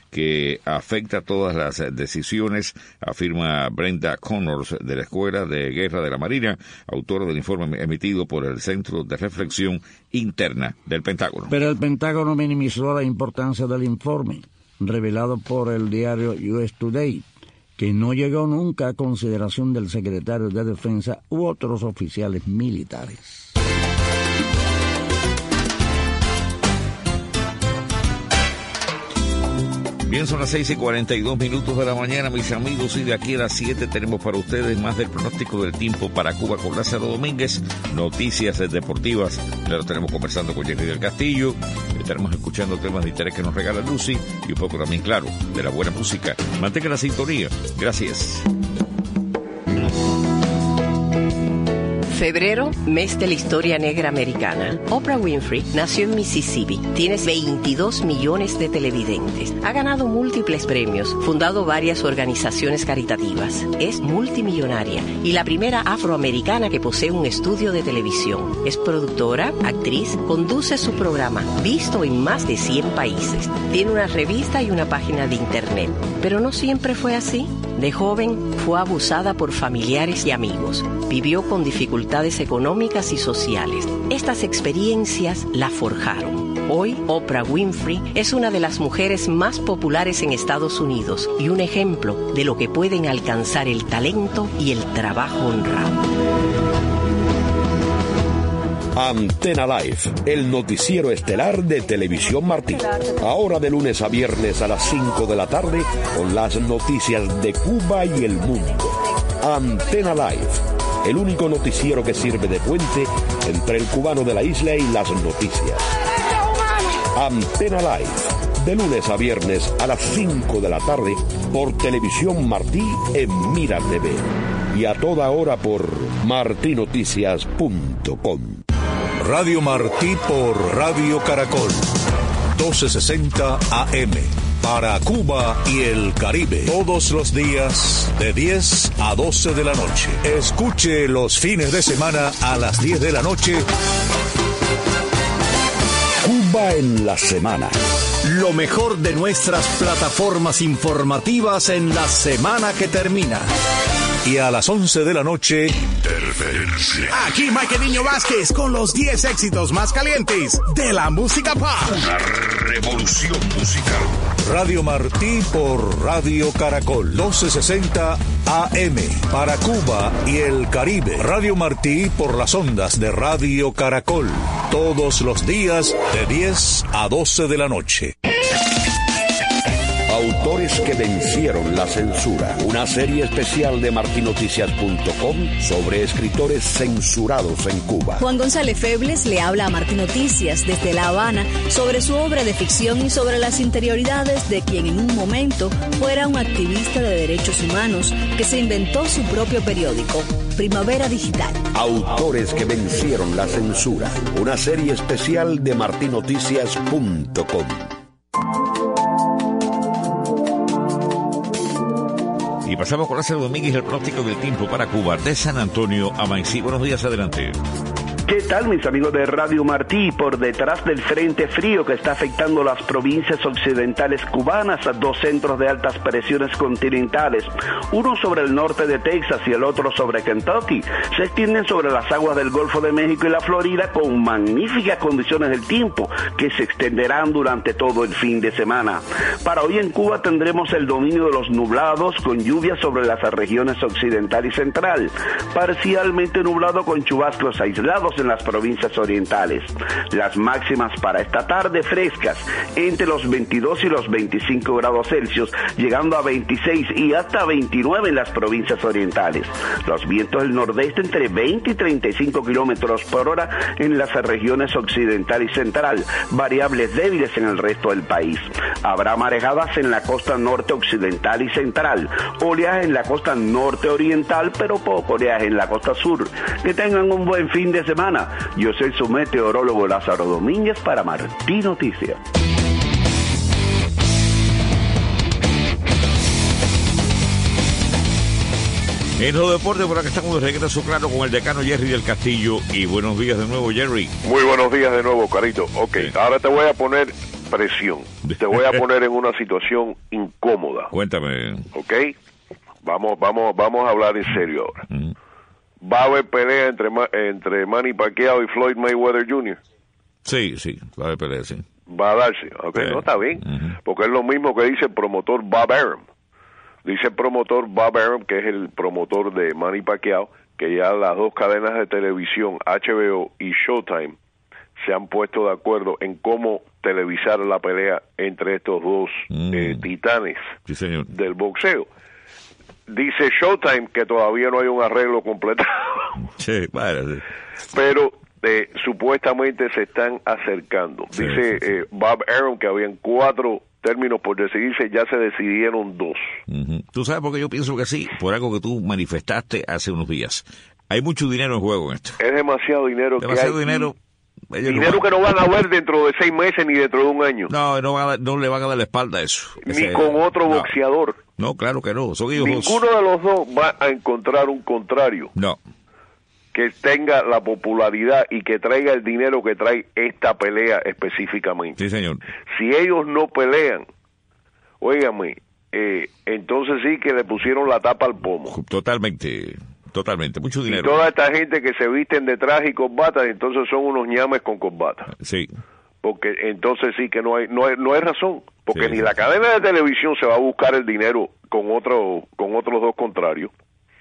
que afecta todas las decisiones, afirma Brenda Connors de la Escuela de Guerra de la Marina, autora del informe emitido por el Centro de Reflexión Interna del Pentágono. Pero el Pentágono minimizó la importancia del informe, revelado por el diario US Today, que no llegó nunca a consideración del secretario de Defensa u otros oficiales militares. Bien, son las 6:42 de la mañana, mis amigos, y de aquí a las 7 tenemos para ustedes más del pronóstico del tiempo para Cuba con Lázaro Domínguez, noticias deportivas, ya lo tenemos conversando con Jerry del Castillo, estaremos escuchando temas de interés que nos regala Lucy y un poco también, claro, de la buena música. Mantenga la sintonía. Gracias. Febrero, mes de la historia negra americana. Oprah Winfrey nació en Mississippi. Tiene 22 millones de televidentes. Ha ganado múltiples premios, fundado varias organizaciones caritativas. Es multimillonaria y la primera afroamericana que posee un estudio de televisión. Es productora, actriz, conduce su programa, visto en más de 100 países. Tiene una revista y una página de internet. Pero no siempre fue así. De joven, fue abusada por familiares y amigos. Vivió con dificultades económicas y sociales. Estas experiencias la forjaron. Hoy, Oprah Winfrey es una de las mujeres más populares en Estados Unidos y un ejemplo de lo que pueden alcanzar el talento y el trabajo honrado. Antena Live, el noticiero estelar de Televisión Martí. Ahora de lunes a viernes a las 5 de la tarde con las noticias de Cuba y el mundo. Antena Live, el único noticiero que sirve de puente entre el cubano de la isla y las noticias. Antena Live, de lunes a viernes a las 5 de la tarde por Televisión Martí en Mira TV. Y a toda hora por martinoticias.com. Radio Martí por Radio Caracol, 1260 AM, para Cuba y el Caribe, todos los días de 10 a 12 de la noche. Escuche los fines de semana a las 10 de la noche. Cuba en la semana. Lo mejor de nuestras plataformas informativas en la semana que termina. Y a las 11 de la noche, Interferencia. Aquí Mike Niño Vázquez con los 10 éxitos más calientes de la música pop. Una revolución musical. Radio Martí por Radio Caracol, 1260 AM, para Cuba y el Caribe. Radio Martí por las ondas de Radio Caracol, todos los días de 10 a 12 de la noche. Autores que vencieron la censura. Una serie especial de martinoticias.com sobre escritores censurados en Cuba. Juan González Febles le habla a Martín Noticias desde La Habana sobre su obra de ficción y sobre las interioridades de quien en un momento fuera un activista de derechos humanos que se inventó su propio periódico, Primavera Digital. Autores que vencieron la censura. Una serie especial de martinoticias.com. Y pasamos con Lázaro Domínguez, el pronóstico del tiempo para Cuba, de San Antonio a Maicí. Buenos días, adelante. ¿Qué tal, mis amigos de Radio Martí? Por detrás del frente frío que está afectando las provincias occidentales cubanas, dos centros de altas presiones continentales, uno sobre el norte de Texas y el otro sobre Kentucky, se extienden sobre las aguas del Golfo de México y la Florida con magníficas condiciones del tiempo que se extenderán durante todo el fin de semana. Para hoy en Cuba tendremos el dominio de los nublados con lluvias sobre las regiones occidental y central, parcialmente nublado con chubascos aislados en las provincias orientales. Las máximas para esta tarde frescas, entre los 22 y los 25 grados Celsius, llegando a 26 y hasta 29 en las provincias orientales. Los vientos del nordeste entre 20 y 35 kilómetros por hora en las regiones occidental y central, variables débiles en el resto del país. Habrá marejadas en la costa norte occidental y central, oleaje en la costa norte oriental, pero poco oleaje en la costa sur. Que tengan un buen fin de semana. Yo soy su meteorólogo Lázaro Domínguez para Martí Noticias. En los deportes, por acá estamos de regreso, claro, con el decano Jerry del Castillo. Y buenos días de nuevo, Jerry. Muy buenos días de nuevo, Carito. Ok, ahora te voy a poner presión. Te voy a poner en una situación incómoda. Cuéntame. ¿Ok? Vamos a hablar en serio ahora. ¿Va a haber pelea entre Manny Pacquiao y Floyd Mayweather Jr.? Sí, va a haber pelea, sí. Va a darse, ok, no está bien, porque es lo mismo que dice el promotor Bob Arum. Dice el promotor Bob Arum, que es el promotor de Manny Pacquiao, que ya las dos cadenas de televisión, HBO y Showtime, se han puesto de acuerdo en cómo televisar la pelea entre estos dos titanes del boxeo. Dice Showtime que todavía no hay un arreglo completado. Sí, vale. Pero supuestamente se están acercando. Dice Bob Arum que habían 4 términos por decidirse, ya se decidieron 2. Tú sabes por qué yo pienso que sí, por algo que tú manifestaste hace unos días. Hay mucho dinero en juego en esto. Es demasiado dinero. Dinero. Dinero que no van a ver dentro de 6 meses ni dentro de un año. No le van a dar la espalda a eso. Ni con otro boxeador. No, claro que no. Son ellos Ninguno de los dos va a encontrar un contrario. No. Que tenga la popularidad y que traiga el dinero que trae esta pelea específicamente. Sí, señor. Si ellos no pelean, óigame, entonces sí que le pusieron la tapa al pomo. Totalmente, mucho dinero. Y toda esta gente que se visten de traje y corbata, entonces son unos ñames con corbata. Sí. Porque entonces sí que no hay razón, porque ni la cadena de televisión se va a buscar el dinero con otros dos contrarios.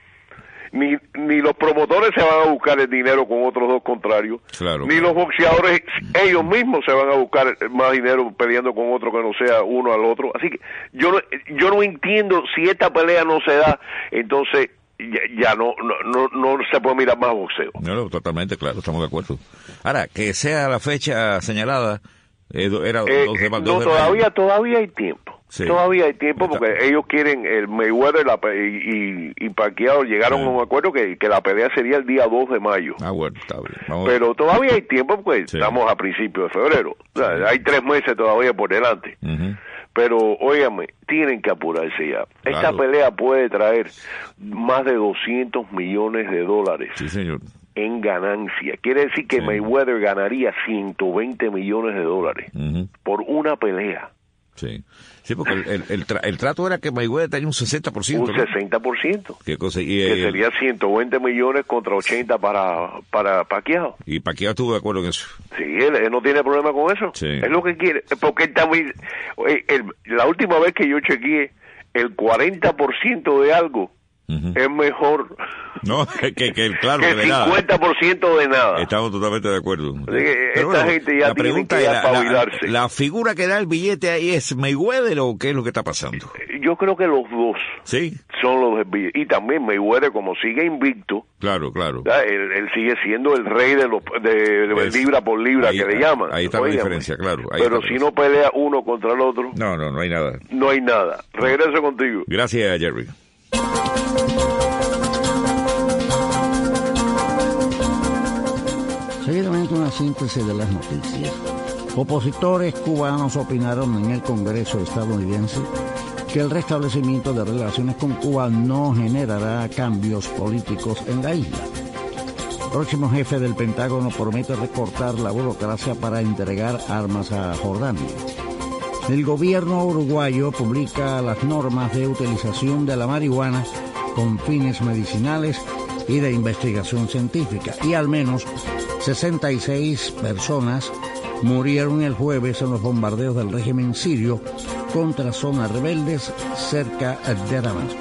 Ni los promotores se van a buscar el dinero con otros dos contrarios, ni los boxeadores ellos mismos se van a buscar más dinero peleando con otro que no sea uno al otro. Así que yo no entiendo, si esta pelea no se da, entonces ya no se puede mirar más boxeo. No, totalmente, claro, estamos de acuerdo. Ahora, que sea la fecha señalada, era todavía hay tiempo. Sí. Todavía hay tiempo porque ellos quieren, el Mayweather y Pacquiao llegaron a un acuerdo que la pelea sería el día 2 de mayo. Bueno, está bien. Pero todavía hay tiempo porque estamos a principios de febrero. O sea, hay 3 meses todavía por delante. Pero, óigame, tienen que apurarse ya. Esta pelea puede traer más de $200 millones. Sí, señor. En ganancia. Quiere decir que Mayweather ganaría $120 millones por una pelea. Sí, porque el trato era que Mayweather tenía un 60%. Un 60%. ¿Qué cosa? Que sería 120 millones contra 80 para Pacquiao. Y Pacquiao estuvo de acuerdo en eso. Sí, él no tiene problema con eso. Sí. Es lo que quiere. Porque él también, la última vez que yo chequeé, el 40% de algo es mejor que claro, que el 50% de nada. Estamos totalmente de acuerdo. Esta gente ya tiene que espabilarse. La figura que da el billete ahí es Mayweather, ¿o qué es lo que está pasando? Yo creo que los dos son los del billete. Y también Mayweather, como sigue invicto, claro, él sigue siendo el rey de libra por libra, que le llaman. Ahí está la diferencia, claro. Pero si no pelea uno contra el otro, no hay nada. No hay nada. Regreso contigo. Gracias, Jerry. Seguidamente una síntesis de las noticias. Opositores cubanos opinaron en el Congreso estadounidense que el restablecimiento de relaciones con Cuba no generará cambios políticos en la isla. El próximo jefe del Pentágono promete recortar la burocracia para entregar armas a Jordania. El gobierno uruguayo publica las normas de utilización de la marihuana con fines medicinales y de investigación científica, y al menos 66 personas murieron el jueves en los bombardeos del régimen sirio contra zonas rebeldes cerca de Damasco.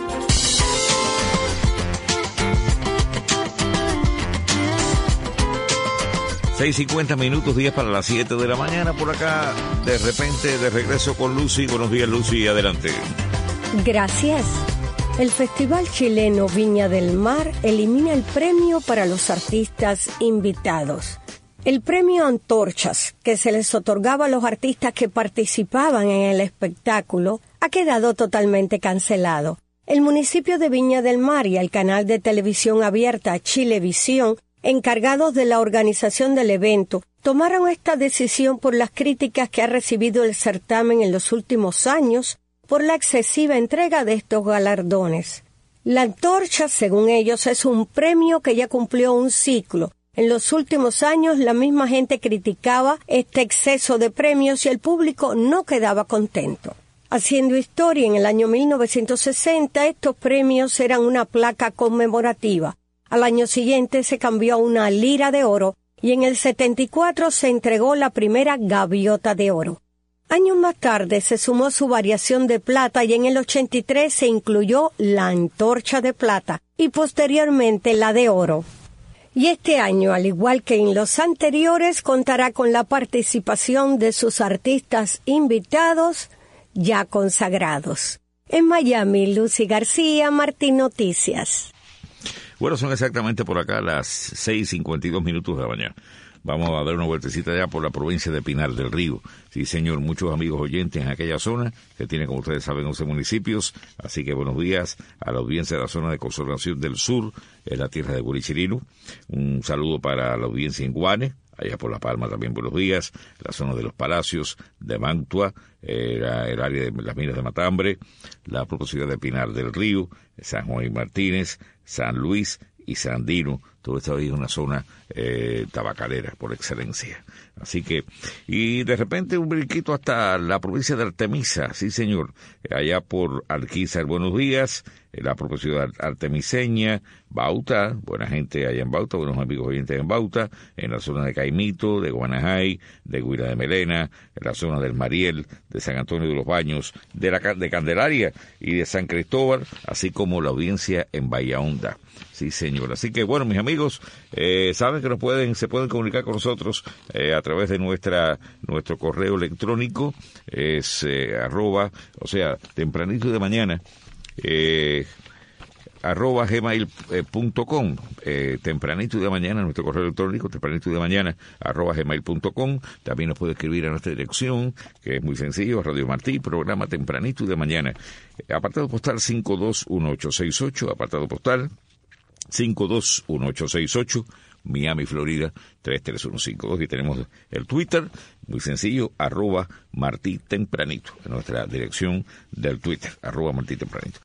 $6:50, 10 para las 7 de la mañana. Por acá, de repente, de regreso con Lucy. Buenos días, Lucy, adelante. Gracias. El Festival Chileno Viña del Mar elimina el premio para los artistas invitados. El premio Antorchas, que se les otorgaba a los artistas que participaban en el espectáculo, ha quedado totalmente cancelado. El municipio de Viña del Mar y el canal de televisión abierta Chilevisión, encargados de la organización del evento, tomaron esta decisión por las críticas que ha recibido el certamen en los últimos años por la excesiva entrega de estos galardones. La Antorcha, según ellos, es un premio que ya cumplió un ciclo En los últimos años, la misma gente criticaba este exceso de premios y el público no quedaba contento. Haciendo historia, en el año 1960, estos premios eran una placa conmemorativa. Al año siguiente se cambió a una lira de oro y en el 74 se entregó la primera gaviota de oro. Años más tarde se sumó su variación de plata y en el 83 se incluyó la antorcha de plata y posteriormente la de oro. Y este año, al igual que en los anteriores, contará con la participación de sus artistas invitados ya consagrados. En Miami, Lucy García, Martín Noticias. Bueno, son exactamente por acá las 6:52 de la mañana. Vamos a dar una vueltecita ya por la provincia de Pinar del Río. Sí, señor, muchos amigos oyentes en aquella zona, que tiene, como ustedes saben, 11 municipios. Así que buenos días a la audiencia de la zona de Consolación del Sur, en la tierra de Gurichirino. Un saludo para la audiencia en Guane, allá por La Palma también buenos días. La zona de Los Palacios, de Mantua, el área de las minas de Matambre, la propia ciudad de Pinar del Río, San Juan y Martínez, San Luis y Sandino. Todo esto ahí es una zona tabacalera por excelencia. Así que, y de repente un brinquito hasta la provincia de Artemisa, sí señor, allá por Alquizar, buenos días, la propia ciudad artemiseña, Bauta, buena gente allá en Bauta, buenos amigos oyentes en Bauta, en la zona de Caimito, de Guanajay, de Guira de Melena, en la zona del Mariel, de San Antonio de los Baños, de Candelaria y de San Cristóbal, así como la audiencia en Bahía Honda. Sí, señor. Así que, bueno, mis amigos, saben que se pueden comunicar con nosotros a través de nuestro correo electrónico, es tempranito de mañana, @gmail.com, tempranito de mañana, nuestro correo electrónico, tempranito de mañana, @gmail.com. También nos puede escribir a nuestra dirección, que es muy sencillo, Radio Martí, programa Tempranito de mañana, apartado postal 521868, apartado postal 521868, Miami, Florida, 33152. Y tenemos el Twitter, muy sencillo, @Martí Tempranito, en nuestra dirección del Twitter, @Martí Tempranito.